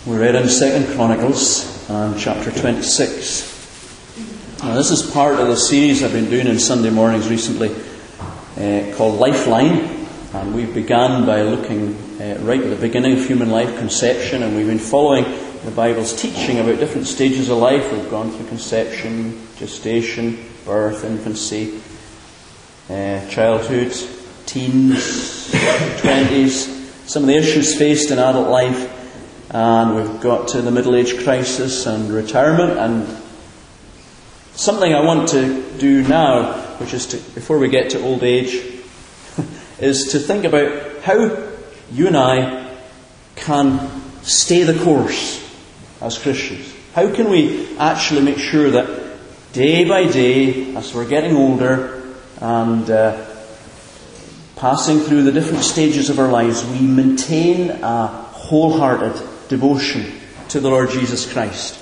We read in 2 Chronicles and chapter 26. Now, this is part of the series I've been doing in Sunday mornings recently called Lifeline. And we've begun by looking right at the beginning of human life, conception, and we've been following the Bible's teaching about different stages of life. We've gone through conception, gestation, birth, infancy, childhood, teens, 20s, some of the issues faced in adult life. And we've got to the middle-age crisis and retirement. And something I want to do now, which is to, before we get to old age, is to think about how you and I can stay the course as Christians. How can we actually make sure that day by day, as we're getting older and passing through the different stages of our lives, we maintain a wholehearted devotion to the Lord Jesus Christ?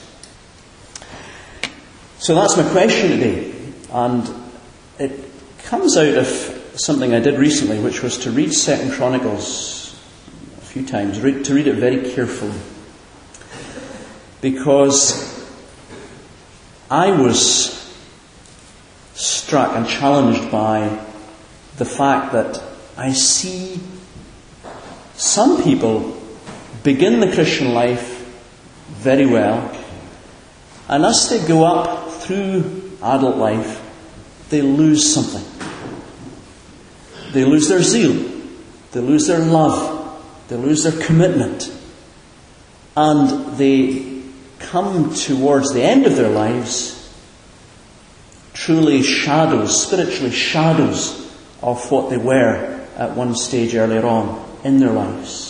So that's my question today. And it comes out of something I did recently, which was to read 2 Chronicles a few times, to read it very carefully. Because I was struck and challenged by the fact that I see some people begin the Christian life very well, and as they go up through adult life, they lose something. They lose their zeal, they lose their love, they lose their commitment, and they come towards the end of their lives truly shadows, spiritually shadows of what they were at one stage earlier on in their lives.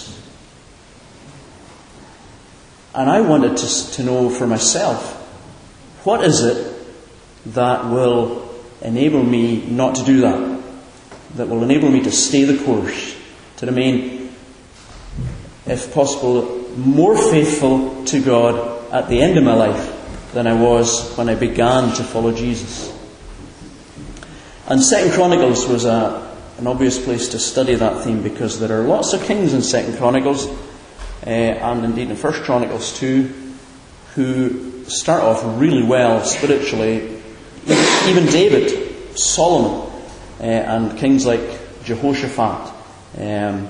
And I wanted to know for myself, what is it that will enable me not to do that? That will enable me to stay the course, to remain, if possible, more faithful to God at the end of my life than I was when I began to follow Jesus. And 2 Chronicles was an obvious place to study that theme, because there are lots of kings in 2 Chronicles, and indeed in 1 Chronicles 2, who start off really well spiritually. Even David, Solomon, and kings like Jehoshaphat, and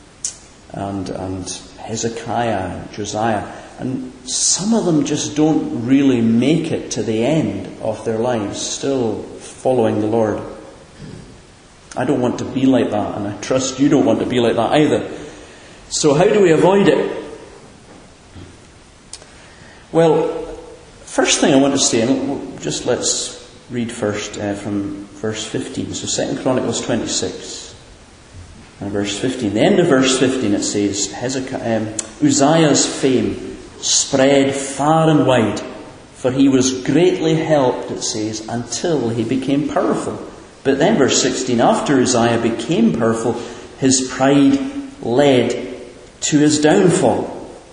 Hezekiah, and Josiah. And some of them just don't really make it to the end of their lives, still following the Lord. I don't want to be like that, and I trust you don't want to be like that either. So how do we avoid it? Well, first thing I want to say, and just let's read first from verse 15. So 2 Chronicles 26 and verse 15. The end of verse 15 it says, Uzziah's fame spread far and wide, for he was greatly helped, it says, until he became powerful. But then verse 16, after Uzziah became powerful, his pride led to his downfall.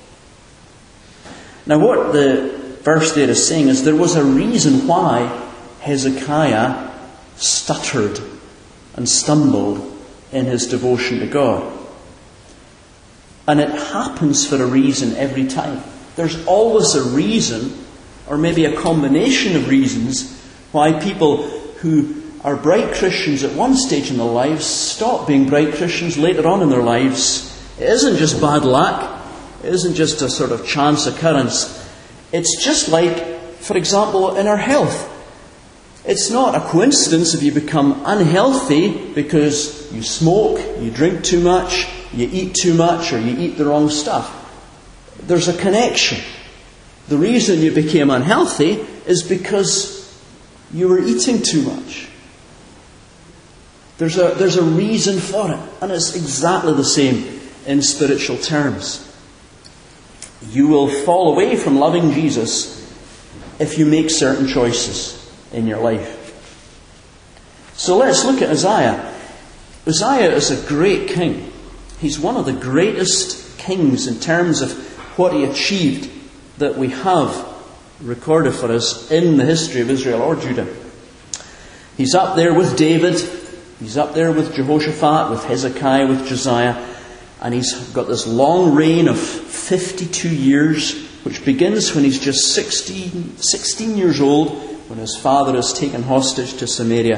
Now what the verse there is saying is there was a reason why Hezekiah stuttered and stumbled in his devotion to God. And it happens for a reason every time. There's always a reason, or maybe a combination of reasons, why people who are bright Christians at one stage in their lives stop being bright Christians later on in their lives. It isn't just bad luck. It isn't just a sort of chance occurrence. It's just like, for example, in our health. It's not a coincidence if you become unhealthy because you smoke, you drink too much, you eat too much, or you eat the wrong stuff. There's a connection. The reason you became unhealthy is because you were eating too much. There's a reason for it. And it's exactly the same in spiritual terms. You will fall away from loving Jesus if you make certain choices in your life. So let's look at Uzziah. Uzziah is a great king. He's one of the greatest kings in terms of what he achieved that we have recorded for us in the history of Israel or Judah. He's up there with David. He's up there with Jehoshaphat, with Hezekiah, with Josiah. And he's got this long reign of 52 years, which begins when he's just 16 years old, when his father is taken hostage to Samaria.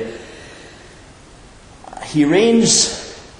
He reigns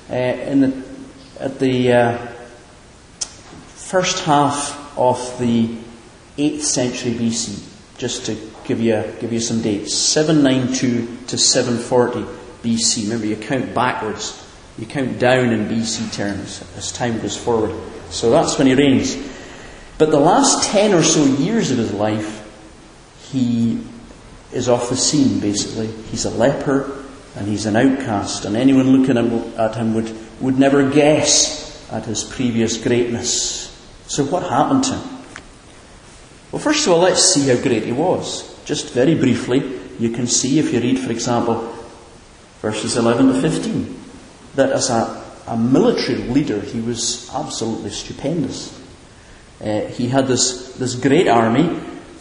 at the first half of the 8th century BC, just to give you some dates. 792 to 740 BC. Remember, you count backwards. You count down in BC terms as time goes forward. So that's when he reigns. But the last 10 or so years of his life, he is off the scene, basically. He's a leper and he's an outcast. And anyone looking at him would never guess at his previous greatness. So what happened to him? Well, first of all, let's see how great he was. Just very briefly, you can see, if you read, for example, verses 11 to 15, that as a military leader, he was absolutely stupendous. He had this great army,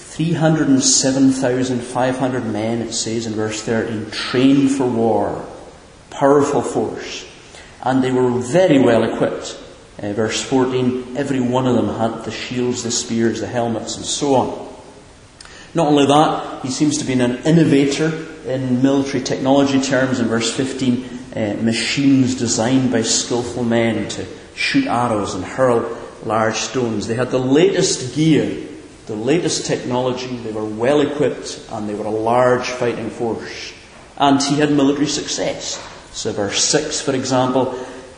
307,500 men, it says in verse 13, trained for war, powerful force. And they were very well equipped. Verse 14, every one of them had the shields, the spears, the helmets, and so on. Not only that, he seems to be an innovator in military technology terms. In verse 15, machines designed by skillful men to shoot arrows and hurl large stones. They had the latest gear, the latest technology. They were well equipped and they were a large fighting force. And he had military success. So verse 6, for example,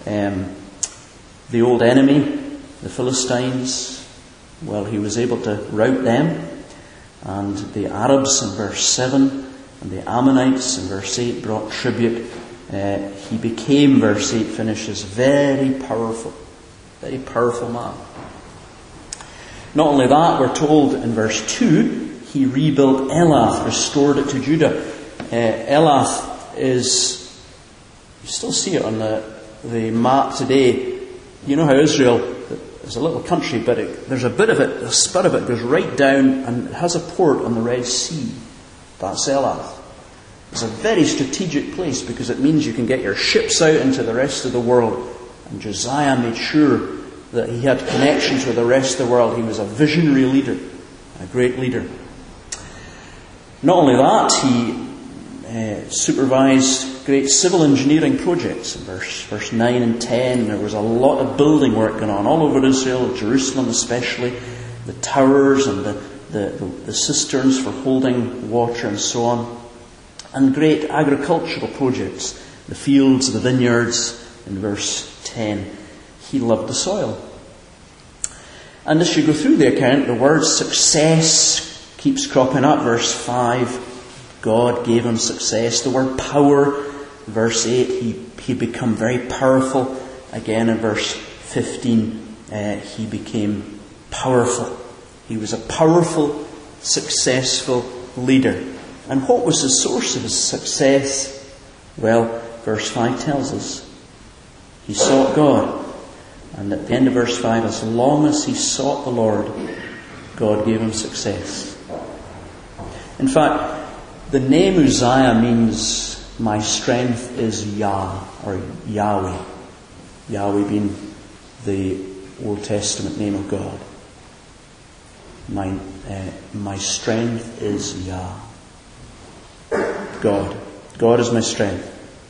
the old enemy, the Philistines, well, he was able to rout them. And the Arabs in verse 7 and the Ammonites in verse 8 brought tribute. He became, verse 8 finishes, very powerful man. Not only that, we're told in verse 2, he rebuilt Elath, restored it to Judah. Elath is, you still see it on the map today. You know how Israel is a little country, but there's a bit of it, a spur of it goes right down and it has a port on the Red Sea. That's Elath. It's a very strategic place because it means you can get your ships out into the rest of the world. And Josiah made sure that he had connections with the rest of the world. He was a visionary leader, a great leader. Not only that, he supervised great civil engineering projects. In verse 9 and 10, there was a lot of building work going on all over Israel, Jerusalem especially, the towers and the cisterns for holding water and so on, and great agricultural projects, the fields, the vineyards. In verse 10, he loved the soil. And as you go through the account, the word success keeps cropping up. Verse 5, God gave him success. The word power, verse 8, he became very powerful. Again in verse 15, he became powerful. He was a powerful, successful leader. And what was the source of his success? Well, verse 5 tells us. He sought God. And at the end of verse 5, as long as he sought the Lord, God gave him success. In fact, the name Uzziah means my strength is Yah, or Yahweh. Yahweh being the Old Testament name of God. My strength is Yah. God. God is my strength.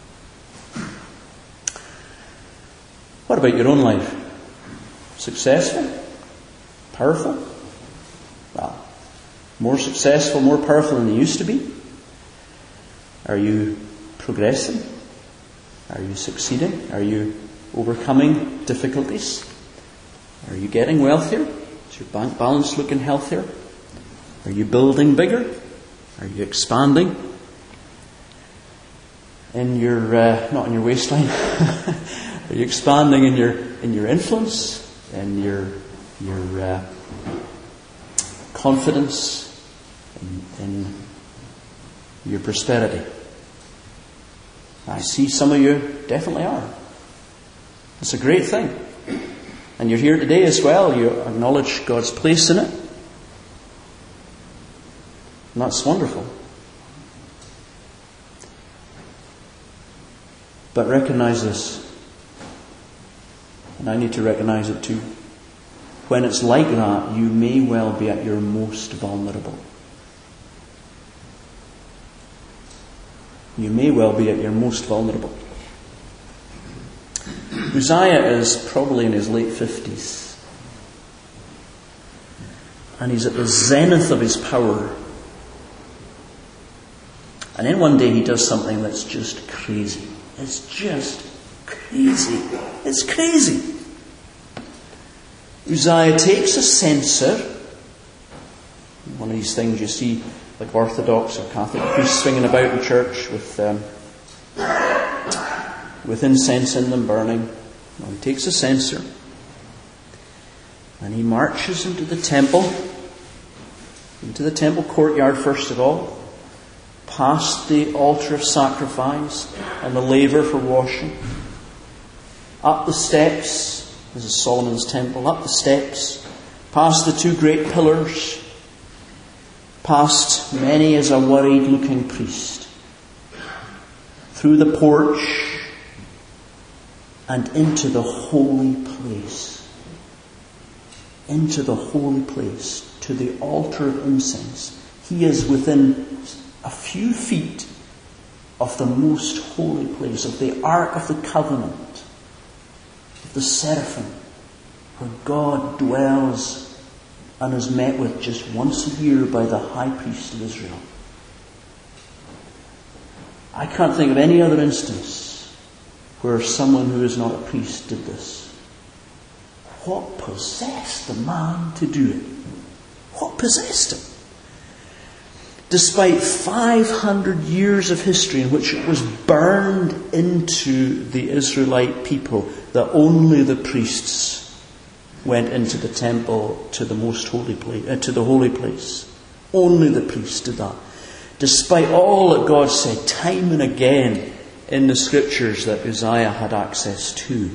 What about your own life? Successful? Powerful? Well, more successful, more powerful than you used to be? Are you progressing? Are you succeeding? Are you overcoming difficulties? Are you getting wealthier? Is your bank balance looking healthier? Are you building bigger? Are you expanding? In your not in your waistline. Are you expanding in your influence, in your confidence, in your prosperity? I see some of you definitely are. It's a great thing. And you're here today as well. You acknowledge God's place in it. And that's wonderful. But recognize this. And I need to recognize it too. When it's like that, you may well be at your most vulnerable. You may well be at your most vulnerable. Uzziah is probably in his late 50s. And he's at the zenith of his power. And then one day he does something that's just crazy. It's just crazy. It's crazy. Uzziah takes a censer, one of these things you see like Orthodox or Catholic priests swinging about in church with incense in them burning. Well, he takes a censer and he marches into the temple courtyard first of all, past the altar of sacrifice and the laver for washing, up the steps. This is Solomon's temple. Up the steps, past the two great pillars, past many as a worried-looking priest, through the porch, and into the holy place. Into the holy place, to the altar of incense. He is within a few feet of the most holy place, of the Ark of the Covenant, the seraphim, where God dwells and is met with just once a year by the high priest of Israel. I can't think of any other instance where someone who is not a priest did this. What possessed the man to do it? What possessed him? Despite 500 years of history in which it was burned into the Israelite people that only the priests went into the temple to the most holy place, to the holy place. Only the priests did that. Despite all that God said time and again in the scriptures that Uzziah had access to,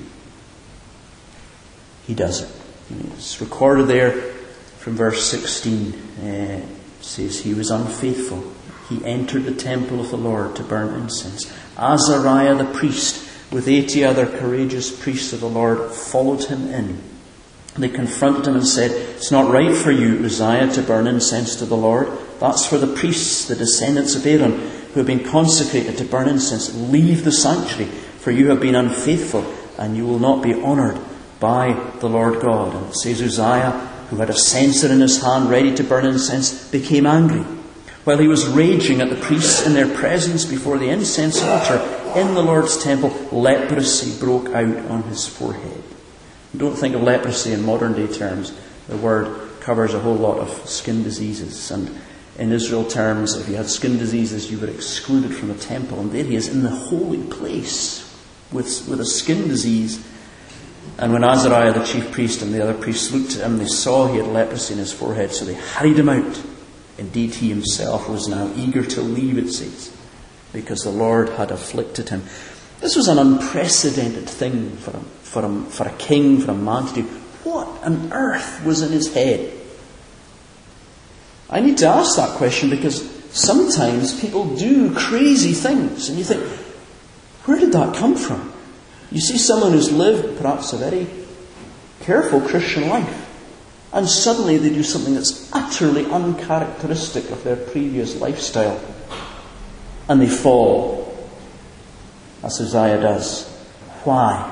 he does it. It's recorded there from verse 16. It says, he was unfaithful. He entered the temple of the Lord to burn incense. Azariah the priest, with 80 other courageous priests of the Lord, followed him in. They confronted him and said, it's not right for you, Uzziah, to burn incense to the Lord. That's for the priests, the descendants of Aaron, who have been consecrated to burn incense. Leave the sanctuary, for you have been unfaithful, and you will not be honoured by the Lord God. And it says Uzziah, who had a censer in his hand ready to burn incense, became angry. While he was raging at the priests in their presence before the incense altar in the Lord's temple, leprosy broke out on his forehead. Don't think of leprosy in modern day terms. The word covers a whole lot of skin diseases. And in Israel terms, if you had skin diseases, you were excluded from the temple. And there he is in the holy place with a skin disease. And when Azariah, the chief priest, and the other priests looked at him, they saw he had leprosy in his forehead, so they hurried him out. Indeed, he himself was now eager to leave, it says, because the Lord had afflicted him. This was an unprecedented thing for a king, for a man to do. What on earth was in his head? I need to ask that question because sometimes people do crazy things, and you think, where did that come from? You see someone who's lived perhaps a very careful Christian life, and suddenly they do something that's utterly uncharacteristic of their previous lifestyle, and they fall, as Uzziah does. Why?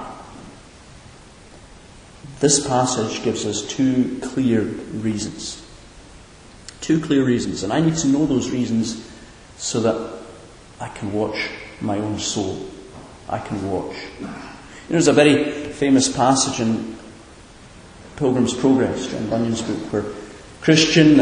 This passage gives us two clear reasons. Two clear reasons, and I need to know those reasons so that I can watch my own soul. I can watch. There's a very famous passage in Pilgrim's Progress, John Bunyan's book, where Christian,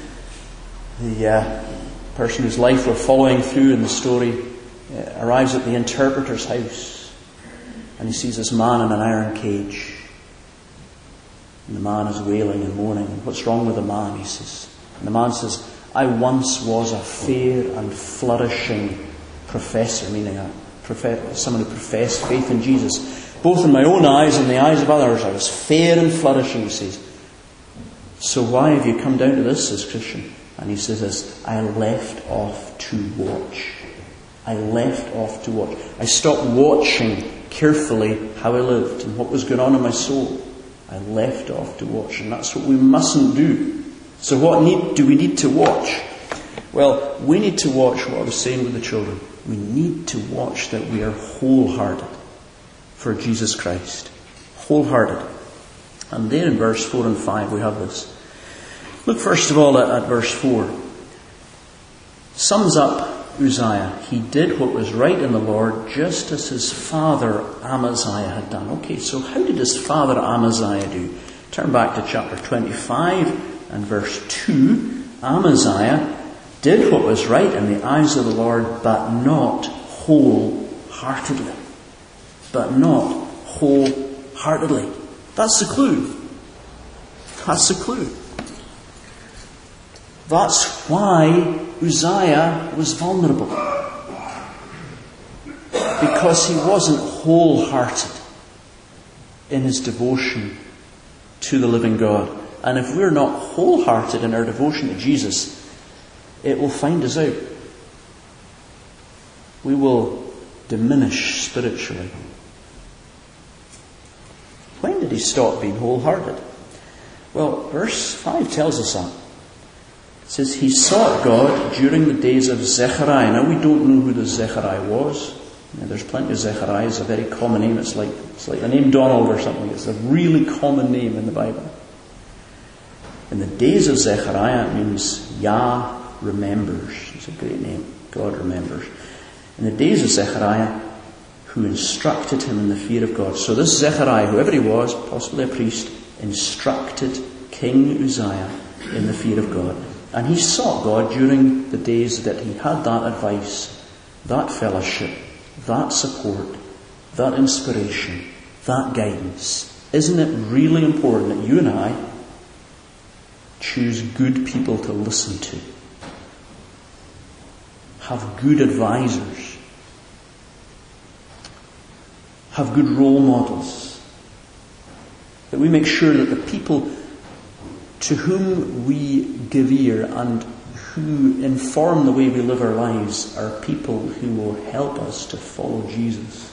the person whose life we're following through in the story, arrives at the interpreter's house, and he sees this man in an iron cage. And the man is wailing and moaning. And what's wrong with the man? He says. And the man says, I once was a fair and flourishing professor, meaning someone who professed faith in Jesus. Both in my own eyes and the eyes of others, I was fair and flourishing, he says. So why have you come down to this, says Christian? And he says this, I left off to watch. I left off to watch. I stopped watching carefully how I lived and what was going on in my soul. I left off to watch, and that's what we mustn't do. So what do we need to watch? Well, we need to watch what I was saying with the children. We need to watch that we are wholehearted for Jesus Christ. Wholehearted. And there in verse 4 and 5 we have this. Look first of all at verse 4. Sums up Uzziah. He did what was right in the Lord, just as his father Amaziah had done. Okay, so how did his father Amaziah do? Turn back to chapter 25 and verse 2. Amaziah did what was right in the eyes of the Lord, but not wholeheartedly. But not wholeheartedly. That's the clue. That's the clue. That's why Uzziah was vulnerable. Because he wasn't wholehearted in his devotion to the living God. And if we're not wholehearted in our devotion to Jesus, it will find us out. We will diminish spiritually. When did he stop being wholehearted? Well, verse 5 tells us that. It says, he sought God during the days of Zechariah. Now, we don't know who the Zechariah was. Now, there's plenty of Zechariah. It's a very common name. It's like the name Donald or something. It's a really common name in the Bible. In the days of Zechariah, it means Yah remembers. It's a great name. God remembers. In the days of Zechariah, who instructed him in the fear of God. So this Zechariah, whoever he was, possibly a priest, instructed King Uzziah in the fear of God. And he sought God during the days that he had that advice, that fellowship, that support, that inspiration, that guidance. Isn't it really important that you and I choose good people to listen to? Have good advisors. Have good role models. That we make sure that the people to whom we give ear and who inform the way we live our lives are people who will help us to follow Jesus.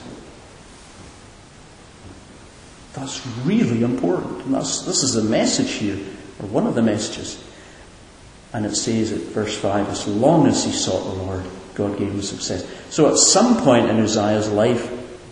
That's really important. And this is the message here, or one of the messages. And it says at verse 5, as long as he sought the Lord, God gave him success. So at some point in Uzziah's life,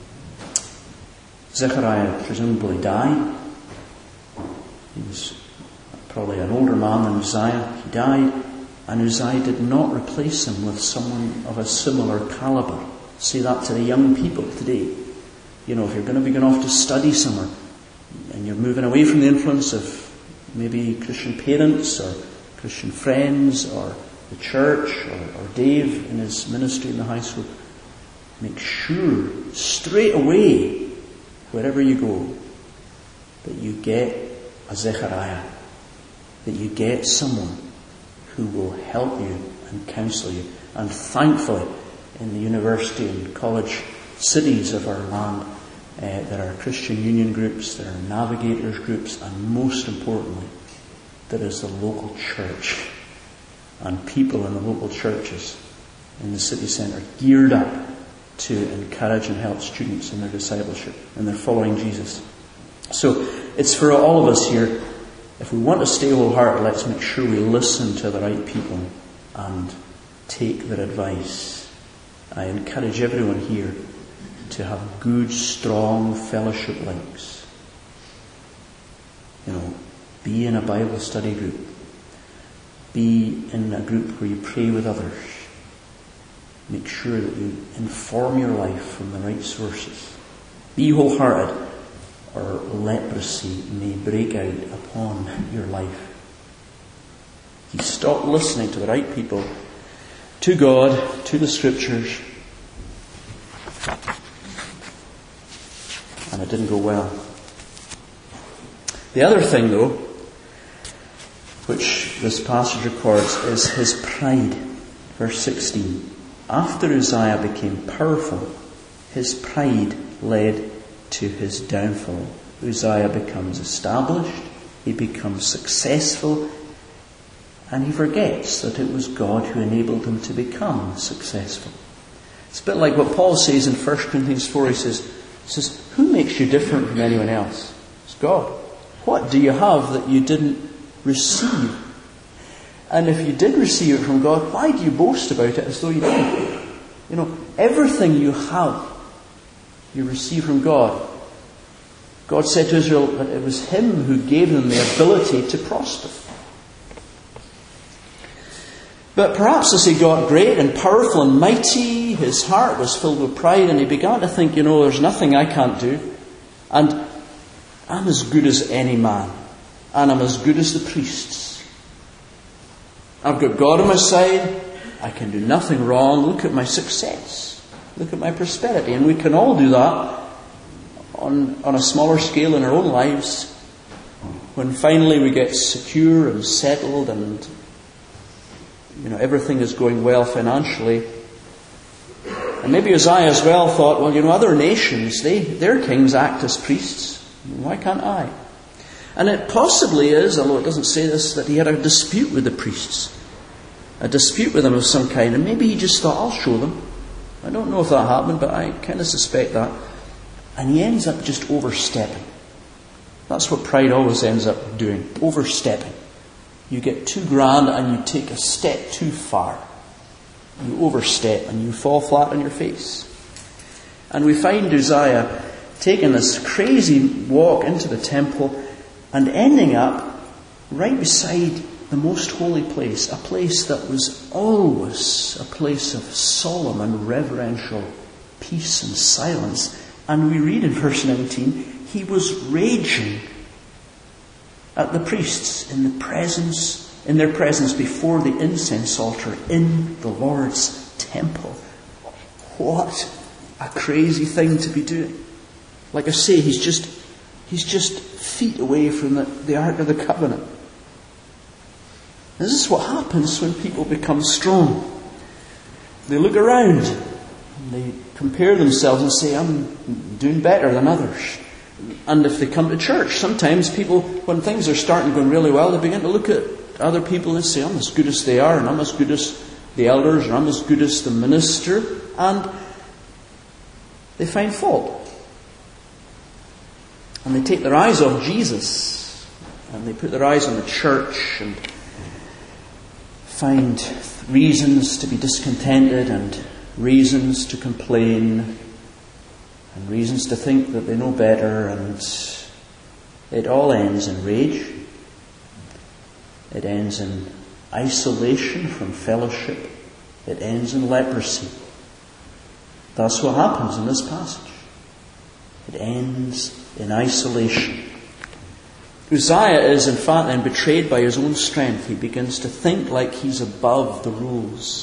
Zechariah presumably died. He was probably an older man than Uzziah. He died, and Uzziah did not replace him with someone of a similar caliber. Say that to the young people today. You know, if you're going to be going off to study somewhere, and you're moving away from the influence of maybe Christian parents or Christian friends or the church or Dave in his ministry in the high school, make sure straight away, wherever you go, that you get a Zechariah, that you get someone who will help you and counsel you. And thankfully, in the university and college cities of our land, there are Christian union groups, there are navigators groups, and most importantly, there is the local church and people in the local churches in the city centre geared up to encourage and help students in their discipleship and their following Jesus. So it's for all of us here. If we want to stay wholehearted, let's make sure we listen to the right people and take their advice. I encourage everyone here to have good, strong fellowship links. You know, be in a Bible study group. Be in a group where you pray with others. Make sure that you inform your life from the right sources. Be wholehearted, or leprosy may break out upon your life. You stop listening to the right people, to God, to the Scriptures, and it didn't go well. The other thing, though, which this passage records, is his pride. Verse 16. After Uzziah became powerful, his pride led to his downfall. Uzziah becomes established, he becomes successful, and he forgets that it was God who enabled him to become successful. It's a bit like what Paul says in 1 Corinthians 4. He says, He says, who makes you different from anyone else? It's God. What do you have that you didn't receive? And if you did receive it from God, why do you boast about it as though you didn't? You know, everything you have, you receive from God. God said to Israel that it was Him who gave them the ability to prosper. But perhaps as he got great and powerful and mighty, his heart was filled with pride, and he began to think, there's nothing I can't do. And I'm as good as any man. And I'm as good as the priests. I've got God on my side. I can do nothing wrong. Look at my success. Look at my prosperity. And we can all do that on a smaller scale in our own lives. When finally we get secure and settled and everything is going well financially. And maybe Uzziah as well thought, other nations, their kings act as priests. Why can't I? And it possibly is, although it doesn't say this, that he had a dispute with the priests. A dispute with them of some kind. And maybe he just thought, I'll show them. I don't know if that happened, but I kind of suspect that. And he ends up just overstepping. That's what pride always ends up doing. Overstepping. You get too grand and you take a step too far. You overstep and you fall flat on your face. And we find Uzziah taking this crazy walk into the temple and ending up right beside the most holy place, a place that was always a place of solemn and reverential peace and silence. And we read in verse 19, he was raging at the priests in their presence before the incense altar in the Lord's temple. What a crazy thing to be doing. Like I say, he's just feet away from the Ark of the Covenant. This is what happens when people become strong. They look around and they compare themselves and say, I'm doing better than others. And if they come to church, sometimes people, when things are starting going really well, they begin to look at other people and say, I'm as good as they are, and I'm as good as the elders, or I'm as good as the minister. And they find fault. And they take their eyes off Jesus, and they put their eyes on the church, and find reasons to be discontented, and reasons to complain, and reasons to think that they know better, and it all ends in rage. It ends in isolation from fellowship. It ends in leprosy. That's what happens in this passage. It ends in isolation. Uzziah is in fact then betrayed by his own strength. He begins to think like he's above the rules.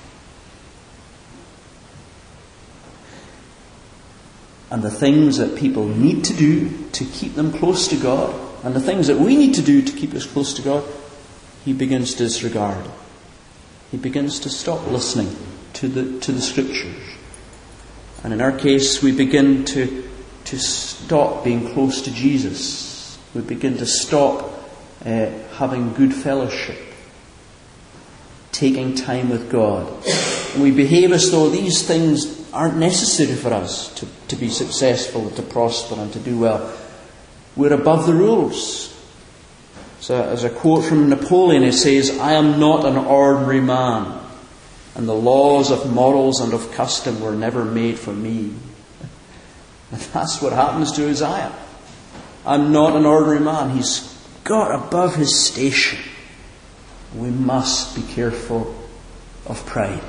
And the things that people need to do to keep them close to God, and the things that we need to do to keep us close to God, he begins to disregard. He begins to stop listening to the Scriptures. And in our case, we begin to stop being close to Jesus. We begin to stop having good fellowship, taking time with God. And we behave as though these things aren't necessary for us to be successful, to prosper and to do well. We're above the rules. So, as a quote from Napoleon, it says, I am not an ordinary man, and the laws of morals and of custom were never made for me. And that's what happens to Uzziah. I'm not an ordinary man. He's got above his station. We must be careful of pride.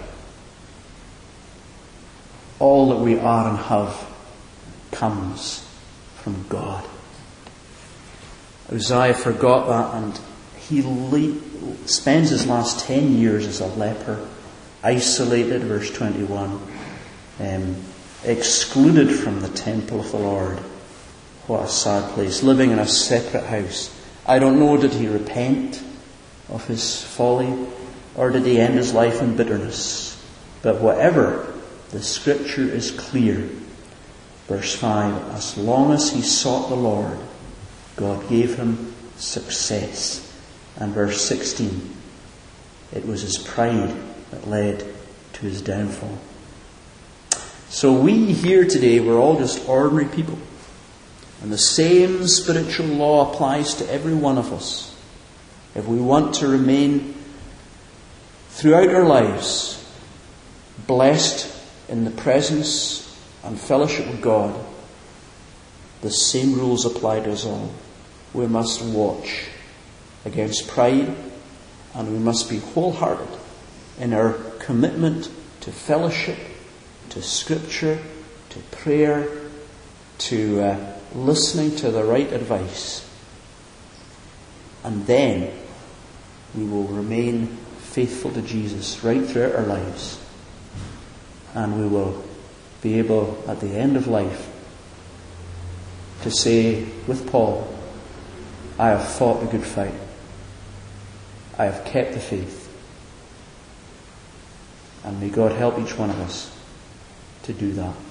All that we are and have comes from God. Uzziah forgot that, and he spends his last 10 years as a leper, isolated, verse 21, excluded from the temple of the Lord. What a sad place, living in a separate house. I don't know, did he repent of his folly, or did he end his life in bitterness? But whatever, the Scripture is clear. Verse 5, as long as he sought the Lord, God gave him success. And verse 16, it was his pride that led to his downfall. So we here today, we're all just ordinary people. And the same spiritual law applies to every one of us. If we want to remain throughout our lives blessed in the presence and fellowship with God, the same rules apply to us all. We must watch against pride, and we must be wholehearted in our commitment to fellowship, to Scripture, to prayer, to listening to the right advice. And then we will remain faithful to Jesus right throughout our lives. And we will be able, at the end of life, to say with Paul, I have fought the good fight. I have kept the faith. And may God help each one of us to do that.